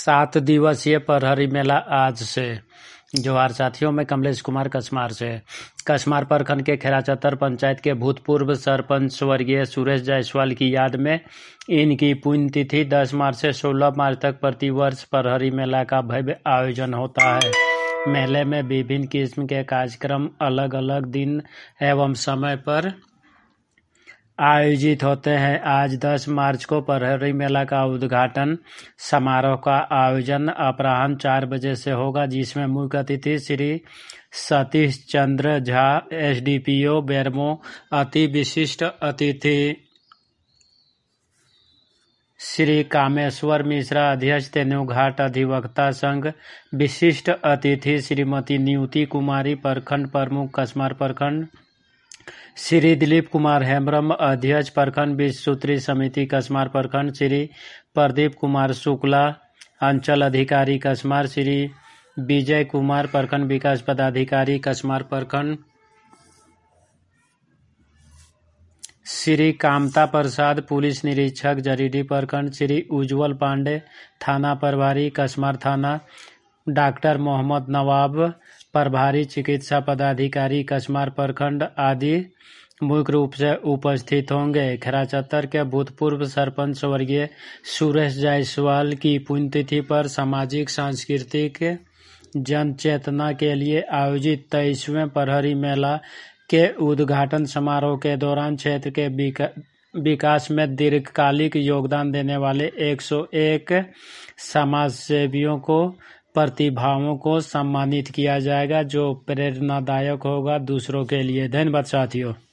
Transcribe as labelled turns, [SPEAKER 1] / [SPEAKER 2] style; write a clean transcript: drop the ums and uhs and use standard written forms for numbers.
[SPEAKER 1] 7 दिवसीय प्रहरी मेला आज से। जोहार साथियों, मैं कमलेश कुमार कसमार से। कसमार प्रखंड के खेराचत्तर पंचायत के भूतपूर्व सरपंच स्वर्गीय सुरेश जायसवाल की याद में इनकी पुण्यतिथि 10 मार्च से 16 मार्च तक प्रतिवर्ष प्रहरी मेला का भव्य आयोजन होता है। मेले में विभिन्न किस्म के कार्यक्रम अलग अलग दिन एवं समय पर आयोजित होते हैं। आज 10 मार्च को प्रहरी मेला का उद्घाटन समारोह का आयोजन अपराह्न 4 बजे से होगा, जिसमें मुख्य अतिथि श्री सतीश चंद्र झा एसडीपीओ बेरमो, अति विशिष्ट अतिथि श्री कामेश्वर मिश्रा अध्यक्ष तेनुघाट अधिवक्ता संघ, विशिष्ट अतिथि श्रीमती नियुति कुमारी प्रखंड प्रमुख कसमार प्रखंड, श्री दिलीप कुमार हेम्ब्रम अध्यक्ष प्रखंड 20 सूत्री समिति कसमार प्रखंड, श्री प्रदीप कुमार शुक्ला अंचल अधिकारी कसमार, श्री विजय कुमार प्रखंड विकास पदाधिकारी कसमार प्रखंड, श्री कामता प्रसाद पुलिस निरीक्षक जरीडीह प्रखंड, श्री उज्जवल पांडे थाना प्रभारी कसमार थाना, डॉक्टर मोहम्मद नवाब प्रभारी चिकित्सा पदाधिकारी कसमार प्रखंड आदि मुख्य रूप से उपस्थित होंगे। खेराचत्तर के भूतपूर्व सरपंच स्वर्गीय सुरेश जायसवाल की पुण्यतिथि पर सामाजिक सांस्कृतिक जन चेतना के लिए आयोजित 23वें प्रहरी मेला के उद्घाटन समारोह के दौरान क्षेत्र के विकास में दीर्घकालिक योगदान देने वाले 101 समाजसेवियों को प्रतिभाओं को सम्मानित किया जाएगा, जो प्रेरणादायक होगा दूसरों के लिए। धन्यवाद साथियों।